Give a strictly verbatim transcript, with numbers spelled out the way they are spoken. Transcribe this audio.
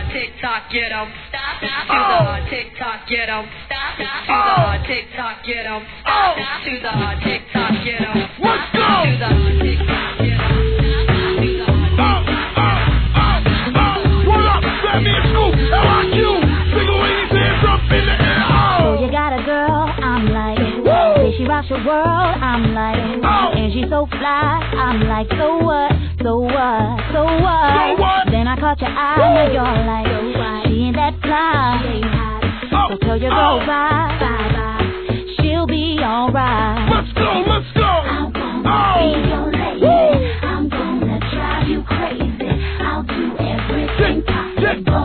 tick tock, get 'em. Stop, stop to the tick tock, get 'em. Stop, stop to the tick tock, get 'em. Stop, stop to the tick tock, get 'em. Let's go. To the tick tock, get 'em. What up, Sammy and Scoop? L I Q. Single ladies hands up in the air. Oh. So you got a girl, I'm like, woo. Say she rocks your world, I'm like, oh. And she's so fly, I'm like, so what, so what, so what? So what? Then I caught your eye, now you're like, so what? She ain't that fly. Oh. So tell your girl Oh. bye, bye, bye. She'll be alright. Let's go, let's go. I'm gonna oh. be your lady. I'm gonna drive you crazy. I'll do everything possible.